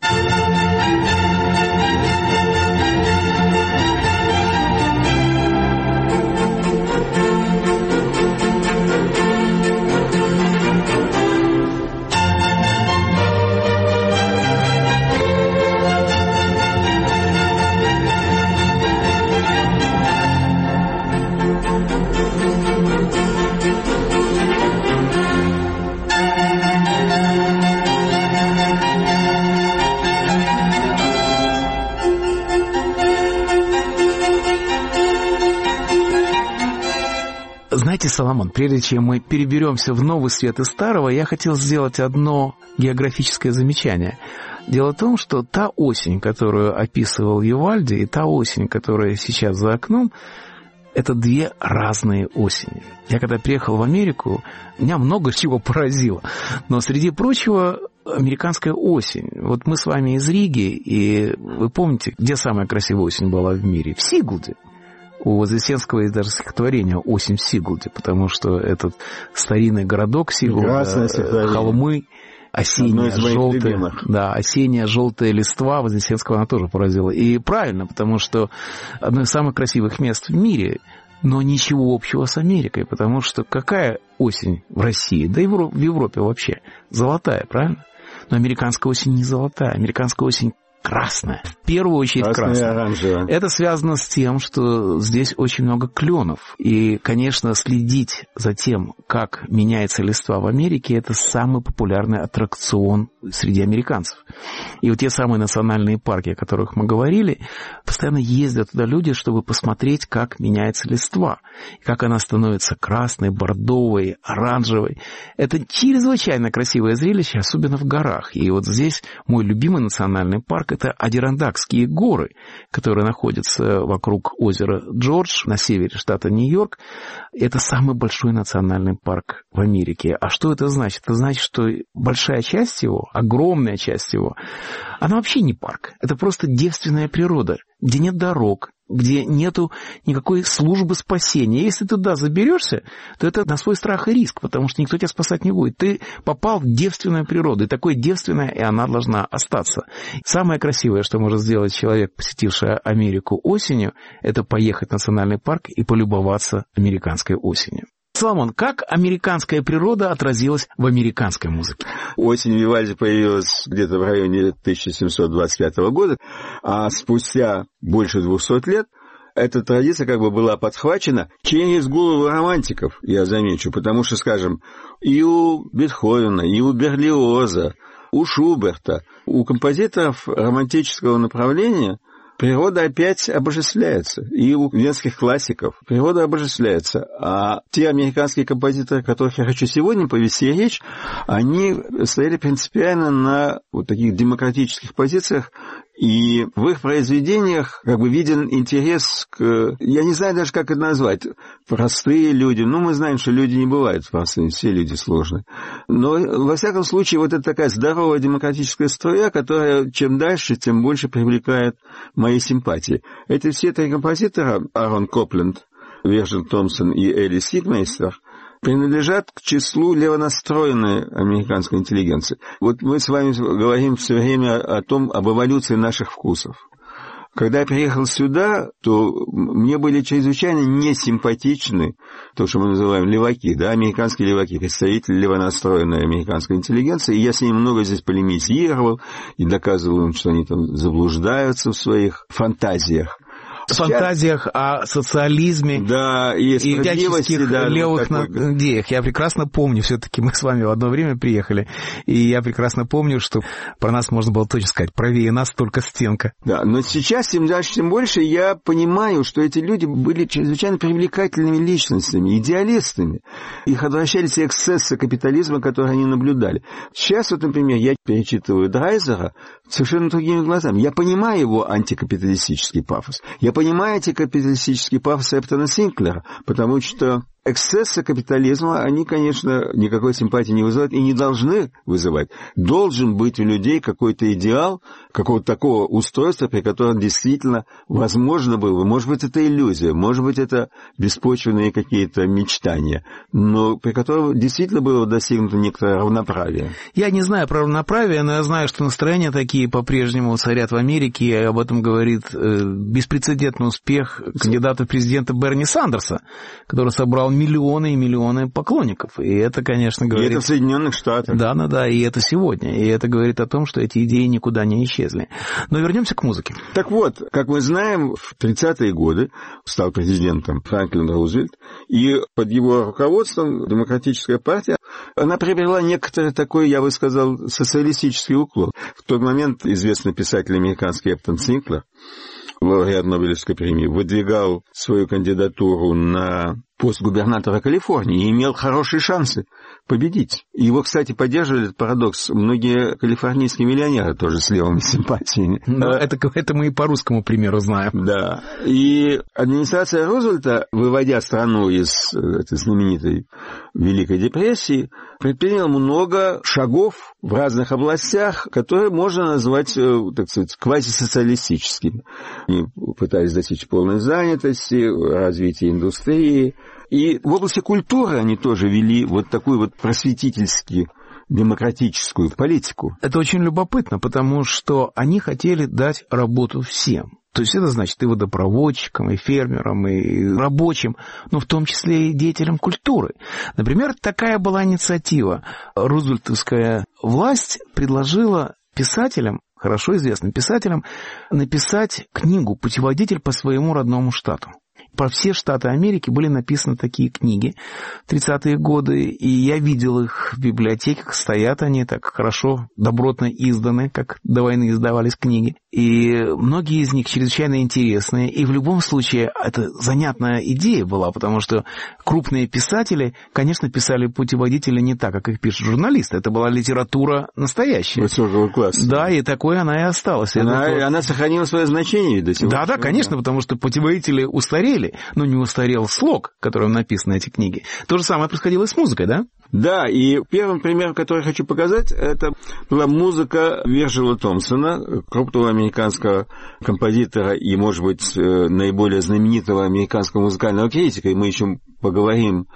Знаете, Соломон, прежде чем мы переберемся в новый свет из старого, я хотел сделать одно географическое замечание. Дело в том, что та осень, которую описывал Вивальди, и та осень, которая сейчас за окном, это две разные осени. Я когда приехал в Америку, меня много чего поразило. Но среди прочего, американская осень. Вот мы с вами из Риги, и вы помните, где самая красивая осень была в мире? В Сигулде. У Вознесенского есть даже стихотворение «Осень в Сигулде», потому что этот старинный городок Сигулда, холмы, осенняя желтая, да, осенняя желтая листва Вознесенского она тоже поразила. И правильно, потому что одно из самых красивых мест в мире, но ничего общего с Америкой, потому что какая осень в России, да и в Европе вообще? Золотая, правильно? Но американская осень не золотая, американская осень красная. В первую очередь красная. Оранжевая. Это связано с тем, что здесь очень много кленов. И, конечно, следить за тем, как меняется листва в Америке, это самый популярный аттракцион среди американцев. И вот те самые национальные парки, о которых мы говорили, постоянно ездят туда люди, чтобы посмотреть, как меняется листва. Как она становится красной, бордовой, оранжевой. Это чрезвычайно красивое зрелище, особенно в горах. И вот здесь мой любимый национальный парк — это Адирондакские горы, которые находятся вокруг озера Джордж на севере штата Нью-Йорк. Это самый большой национальный парк в Америке. А что это значит? Это значит, что большая часть его, огромная часть его, она вообще не парк. Это просто девственная природа, где нет дорог, где нету никакой службы спасения. Если ты туда заберешься, то это на свой страх и риск, потому что никто тебя спасать не будет. Ты попал в девственную природу, и такой девственная, и она должна остаться. Самое красивое, что может сделать человек, посетивший Америку осенью, это поехать в национальный парк и полюбоваться американской осенью. Соломон, как американская природа отразилась в американской музыке? Осень Вивальди появилась где-то в районе тысяча семьсот двадцать пятого года, а спустя больше двухсот лет эта традиция как бы была подхвачена через голову романтиков, я замечу, потому что, скажем, и у Бетховена, и у Берлиоза, у Шуберта, у композиторов романтического направления природа опять обожествляется. И у венских классиков природа обожествляется. А те американские композиторы, о которых я хочу сегодня повести речь, они стояли принципиально на вот таких демократических позициях, и в их произведениях как бы виден интерес к... Я не знаю даже, как это назвать. Простые люди. Ну, мы знаем, что люди не бывают простыми, все люди сложные. Но, во всяком случае, вот это такая здоровая демократическая струя, которая чем дальше, тем больше привлекает мои симпатии. Эти все три композитора, Аарон Копленд, Вирджин Томпсон и Элли Сигмейстер, принадлежат к числу левонастроенной американской интеллигенции. Вот мы с вами говорим все время о том, об эволюции наших вкусов. Когда я приехал сюда, то мне были чрезвычайно несимпатичны то, что мы называем леваки, да, американские леваки, представители левонастроенной американской интеллигенции. И я с ними много здесь полемизировал и доказывал им, что они там заблуждаются в своих фантазиях. В фантазиях о социализме, да, и всяческих да, левых вот идеях. Я прекрасно помню, все-таки мы с вами в одно время приехали, и я прекрасно помню, что про нас можно было точно сказать, правее нас только стенка. Да, но сейчас, тем дальше, тем больше, я понимаю, что эти люди были чрезвычайно привлекательными личностями, идеалистами. Их отвращали те эксцессы капитализма, которые они наблюдали. Сейчас, вот, например, я перечитываю Драйзера совершенно другими глазами. Я понимаю его антикапиталистический пафос. Я понимаю антикапиталистический пафос Эптона Синклера, потому что эксцессы капитализма, они, конечно, никакой симпатии не вызывают и не должны вызывать. Должен быть у людей какой-то идеал, какого-то такого устройства, при котором действительно возможно было. Может быть, это иллюзия, может быть, это беспочвенные какие-то мечтания, но при котором действительно было достигнуто некоторое равноправие. Я не знаю про равноправие, но я знаю, что настроения такие по-прежнему царят в Америке, и об этом говорит э, беспрецедентный успех кандидата в президенты Берни Сандерса, который собрал миллионы и миллионы поклонников. И это, конечно, говорит... И это в Соединенных Штатах. Да, да, да, и это сегодня. И это говорит о том, что эти идеи никуда не исчезли. Но вернемся к музыке. Так вот, как мы знаем, в тридцатые годы стал президентом Франклин Рузвельт, и под его руководством Демократическая партия, она приобрела некоторый такой, я бы сказал, социалистический уклон. В тот момент известный писатель американский Эптон Синклер, лауреат Нобелевской премии, выдвигал свою кандидатуру на пост губернатора Калифорнии и имел хорошие шансы победить. Его, кстати, поддерживали, этот парадокс, многие калифорнийские миллионеры тоже с левыми симпатиями. Но это, это мы и по русскому примеру знаем. Да. И администрация Рузвельта, выводя страну из этой знаменитой Великой депрессии, предприняла много шагов в разных областях, которые можно назвать, так сказать, квазисоциалистическими. Они пытались достичь полной занятости, развития индустрии. И в области культуры они тоже вели вот такую вот просветительскую, демократическую политику. Это очень любопытно, потому что они хотели дать работу всем. То есть это значит и водопроводчикам, и фермерам, и рабочим, но в том числе и деятелям культуры. Например, такая была инициатива. Рузвельтовская власть предложила писателям, хорошо известным писателям, написать книгу «Путеводитель по своему родному штату». Про все штаты Америки были написаны такие книги в тридцатые годы, и я видел их в библиотеках, стоят они так хорошо, добротно изданы, как до войны издавались книги. И многие из них чрезвычайно интересные, и в любом случае это занятная идея была, потому что крупные писатели, конечно, писали путеводители не так, как их пишут журналисты, это была литература настоящая. Высокого класса. Да, и такой она и осталась. Она, это... она сохранила свое значение до сих пор. Да, да, конечно, потому что путеводители устарели, но не устарел слог, которым написаны эти книги. То же самое происходило и с музыкой, да? Да, и первым примером, который я хочу показать, это была музыка Вирджила Томпсона, крупного американского композитора и, может быть, наиболее знаменитого американского музыкального критика. И мы еще поговорим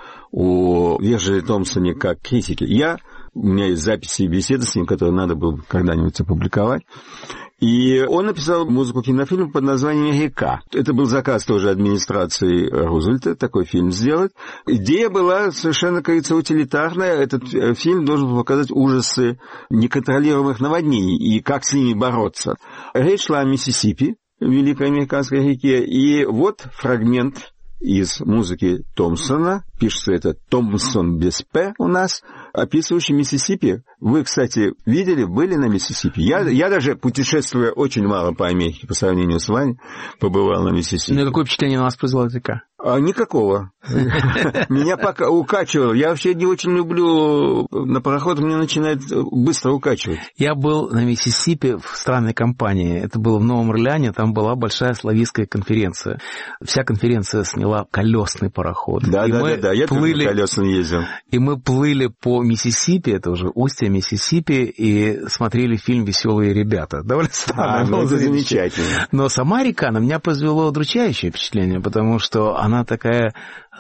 о Вирджиле Томпсоне как критике. Я, у меня есть записи и беседы с ним, которые надо было когда-нибудь опубликовать. И он написал музыку кинофильма под названием «Река». Это был заказ тоже администрации Рузвельта, такой фильм сделать. Идея была совершенно, как говорится, утилитарная. Этот фильм должен был показать ужасы неконтролируемых наводнений и как с ними бороться. Речь шла о Миссисипи, великой американской реке, и вот фрагмент из музыки Томпсона, пишется это Томпсон без «п» у нас, описывающий Миссисипи. Вы, кстати, видели, были на Миссисипи? Я, я даже, путешествуя очень мало по Америке, по сравнению с вами, побывал на Миссисипи. Ну, какое впечатление у нас произвела река? А, никакого. Меня пока укачивало. Я вообще не очень люблю на пароходах, меня начинает быстро укачивать. Я был на Миссисипи в странной компании. Это было в Новом Орлеане, там была большая славистская конференция. Вся конференция сняла колесный пароход. Да, да, да, да, я плыли, тоже колесным ездил. И мы плыли по Миссисипи, это уже устье Миссисипи, и смотрели фильм «Веселые ребята». Довольно странно. А, ну, это замечательно. Но сама река на меня произвела удручающее впечатление, потому что она такая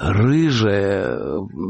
рыжая,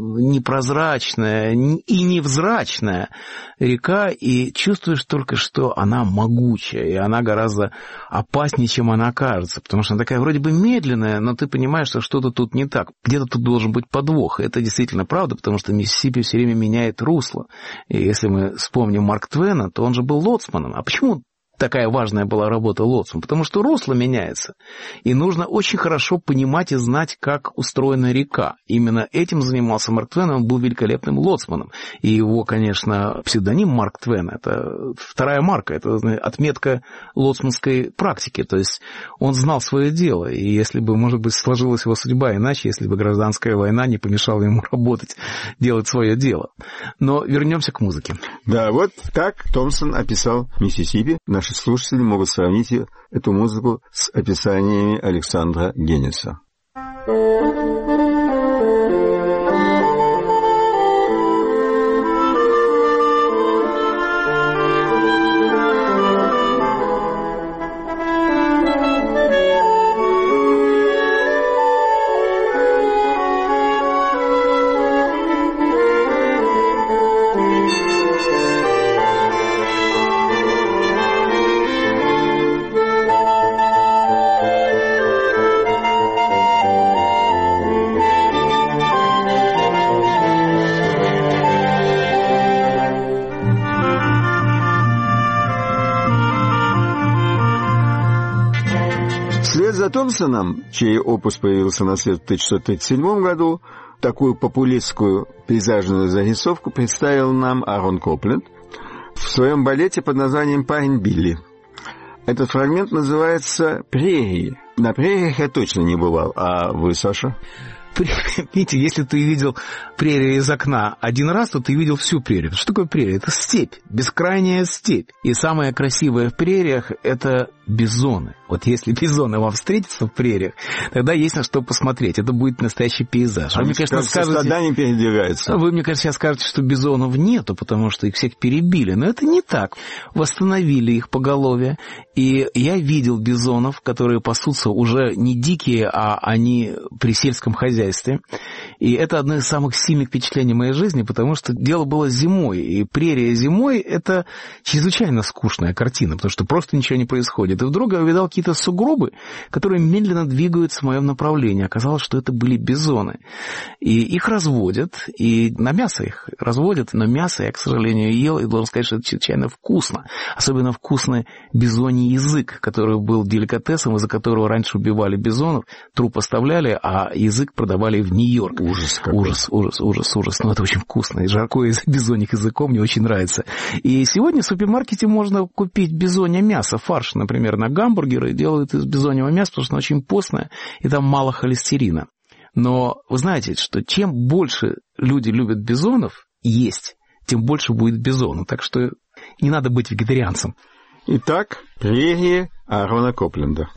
непрозрачная и невзрачная река, и чувствуешь только, что она могучая, и она гораздо опаснее, чем она кажется, потому что она такая вроде бы медленная, но ты понимаешь, что что-то тут не так, где-то тут должен быть подвох, и это действительно правда, потому что Миссисипи все время меняет русло, и если мы вспомним Марк Твена, то он же был лоцманом, а почему такая важная была работа лоцмана? Потому что русло меняется, и нужно очень хорошо понимать и знать, как устроена река. Именно этим занимался Марк Твен, он был великолепным лоцманом. И его, конечно, псевдоним Марк Твен, это вторая марка, это отметка лоцманской практики, то есть он знал свое дело, и если бы, может быть, сложилась его судьба иначе, если бы гражданская война не помешала ему работать, делать свое дело. Но вернемся к музыке. Да, вот так Томпсон описал Миссисипи. Наши слушатели могут сравнить эту музыку с описаниями Александра Генниса. За Томпсоном, чей опус появился на свет в тысяча девятьсот тридцать седьмом году, такую популистскую пейзажную зарисовку представил нам Аарон Копленд в своем балете под названием «Парень Билли». Этот фрагмент называется «Прерии». На прериях я точно не бывал. А вы, Саша? Видите, если ты видел прерию из окна один раз, то ты видел всю прерию. Что такое прерия? Это степь, бескрайняя степь. И самое красивое в прериях – это бизоны. Вот если бизоны вам встретятся в прериях, тогда есть на что посмотреть. Это будет настоящий пейзаж. Вы, мне, конечно, скажете, не передвигаются. Вы, мне кажется, сейчас скажете, что бизонов нету, потому что их всех перебили. Но это не так. Восстановили их поголовье. И я видел бизонов, которые пасутся уже не дикие, а они при сельском хозяйстве. И это одно из самых сильных впечатлений моей жизни, потому что дело было зимой. И прерия зимой – это чрезвычайно скучная картина, потому что просто ничего не происходит. И вдруг я увидал какие-то сугробы, которые медленно двигаются в моем направлении. Оказалось, что это были бизоны. И их разводят, и на мясо их разводят, но мясо я, к сожалению, ел, и должен сказать, что это чрезвычайно вкусно. Особенно вкусный бизоний язык, который был деликатесом, из-за которого раньше убивали бизонов, труп оставляли, а язык продавали в Нью-Йорк. Ужас какой. Ужас, ужас, ужас, ужас. Но это очень вкусно. И жаркое из бизоньих языком мне очень нравится. И сегодня в супермаркете можно купить бизонье мясо, фарш, например, на гамбургеры делают из бизоньего мяса, потому что оно очень постное, и там мало холестерина. Но вы знаете, что чем больше люди любят бизонов есть, тем больше будет бизонов. Так что не надо быть вегетарианцем. Итак, прерии Аарона Копленда.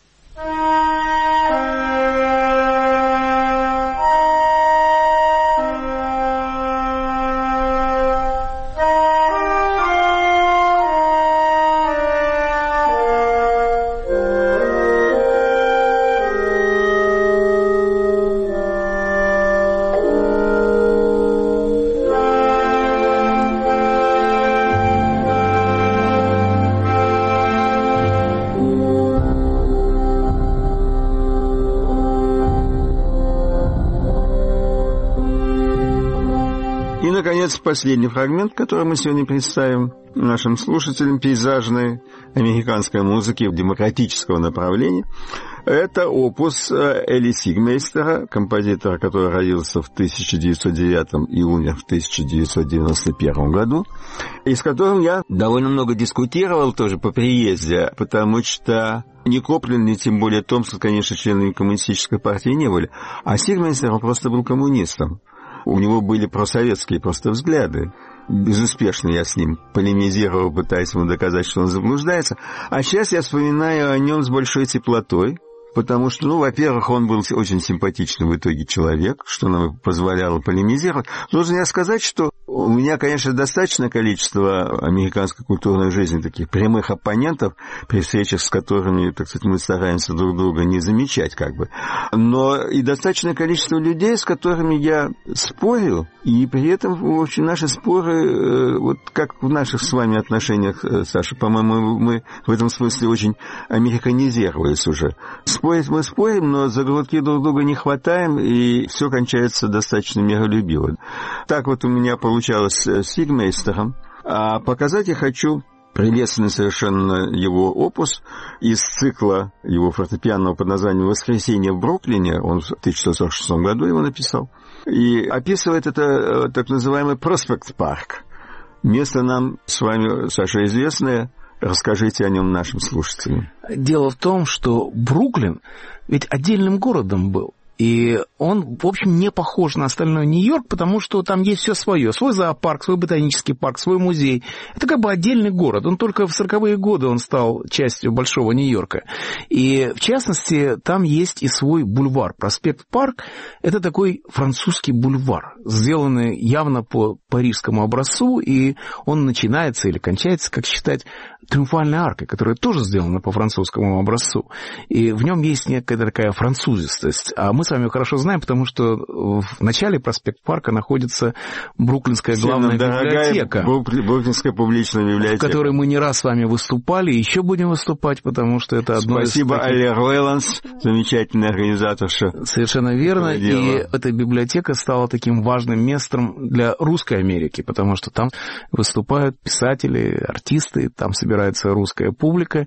наконец, последний фрагмент, который мы сегодня представим нашим слушателям пейзажной американской музыки демократического направления. Это опус Эли Сигмейстера, композитора, который родился в тысяча девятьсот девятом и умер в тысяча девятьсот девяносто первом году, и с которым я довольно много дискутировал тоже по приезде, потому что ни Коплин, ни тем более Томпсон, конечно, членами коммунистической партии не были, а Сигмейстер, он просто был коммунистом. У него были просоветские просто взгляды. Безуспешно я с ним полемизировал, пытаясь ему доказать, что он заблуждается. А сейчас я вспоминаю о нем с большой теплотой, потому что, ну, во-первых, он был очень симпатичный в итоге человек, что нам позволяло полемизировать. Должен я сказать, что у меня, конечно, достаточное количество американской культурной жизни таких прямых оппонентов, при встречах с которыми, так сказать, мы стараемся друг друга не замечать, как бы. Но и достаточное количество людей, с которыми я спорю, и при этом, в общем, наши споры, вот как в наших с вами отношениях, Саша, по-моему, мы в этом смысле очень американизировались уже. Спорить мы спорим, но за грудки друг друга не хватаем, и все кончается достаточно миролюбиво. Так вот у меня получалось с Сигмейстером. А показать я хочу прелестный совершенно его опус из цикла его фортепианного под названием «Воскресенье в Бруклине». Он в тысяча девятьсот сорок шестом году его написал. И описывает это так называемый Проспект-парк. Место нам с вами, Саша, известное. Расскажите о нем нашим слушателям. Дело в том, что Бруклин ведь отдельным городом был. И он, в общем, не похож на остальной Нью-Йорк, потому что там есть все свое. Свой зоопарк, свой ботанический парк, свой музей. Это как бы отдельный город. Он только в сороковые годы он стал частью Большого Нью-Йорка. И, в частности, там есть и свой бульвар. Проспект Парк – это такой французский бульвар, сделанный явно по парижскому образцу, и он начинается или кончается, как считать, Триумфальной аркой, которая тоже сделана по французскому образцу. И в нем есть некая такая французистость. А мы с вами хорошо знаем, потому что в начале проспект Парка находится Бруклинская главная библиотека. Бруклинская публичная библиотека. В которой мы не раз с вами выступали, и еще будем выступать, потому что это одно Спасибо, из... Спасибо, Али Ройландс, замечательная организаторша. Совершенно верно. И эта библиотека стала таким важным местом для русской Америки, потому что там выступают писатели, артисты, там собираются русская публика,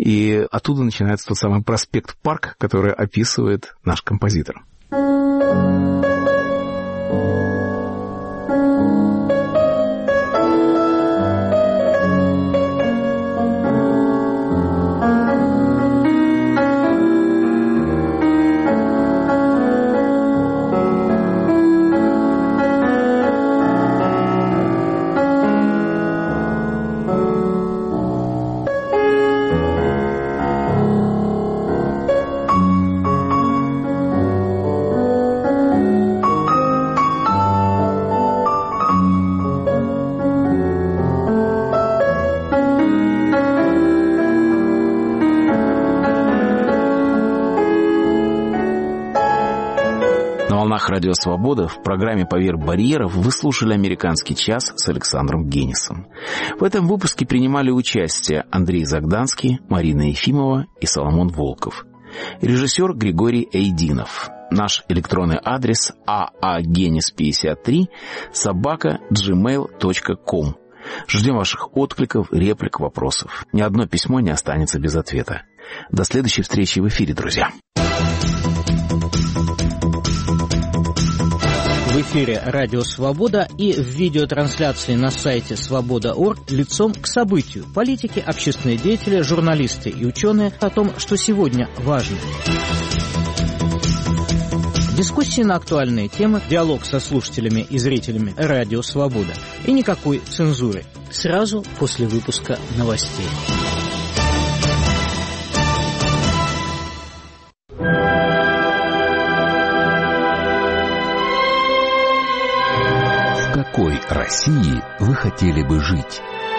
и оттуда начинается тот самый проспект Парк, который описывает наш композитор. Радио «Свобода» в программе «Поверх барьеров» вы слушали «Американский час» с Александром Генисом. В этом выпуске принимали участие Андрей Загданский, Марина Ефимова и Соломон Волков. Режиссер Григорий Эйдинов. Наш электронный адрес а а генис пятьдесят три собака джи мейл точка ком. Ждем ваших откликов, реплик, вопросов. Ни одно письмо не останется без ответа. До следующей встречи в эфире, друзья. В эфире «Радио Свобода» и в видеотрансляции на сайте свобода точка орг лицом к событию. Политики, общественные деятели, журналисты и ученые о том, что сегодня важно. Дискуссии на актуальные темы, диалог со слушателями и зрителями «Радио Свобода». И никакой цензуры. Сразу после выпуска новостей. В какой России вы хотели бы жить?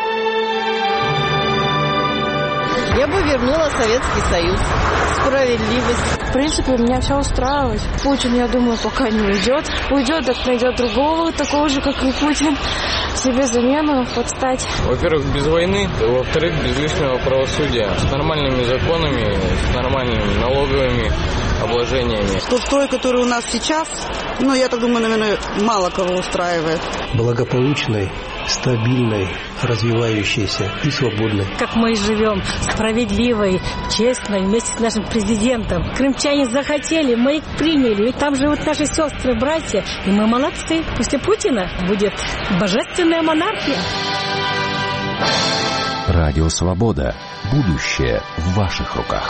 Я бы вернула Советский Союз. Справедливость. В принципе, меня все устраивает. Путин, я думаю, пока не уйдет. Уйдет, так найдет другого, такого же, как и Путин. Себе замену подстать. Во-первых, без войны. Во-вторых, без лишнего правосудия. С нормальными законами, с нормальными налоговыми обложениями. Тот строй, который у нас сейчас, ну, я так думаю, наверное, мало кого устраивает. Благополучной, стабильной, развивающейся и свободной. Как мы живем, справедливой, честной, вместе с нашим президентом. Крымчане захотели, мы их приняли. Ведь там живут наши сестры, братья, и мы молодцы. После Путина будет божественная монархия. Радио «Свобода». Будущее в ваших руках.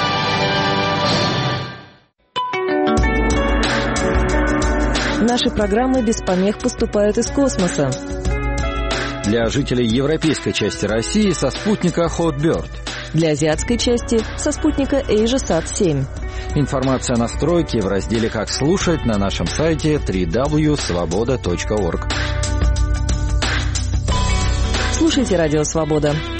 Наши программы без помех поступают из космоса. Для жителей европейской части России со спутника Hotbird. Для азиатской части со спутника AsiaSat семь. Информация о настройке в разделе «Как слушать» на нашем сайте дабл ю дабл ю дабл ю точка свобода точка орг. Слушайте «Радио Свобода».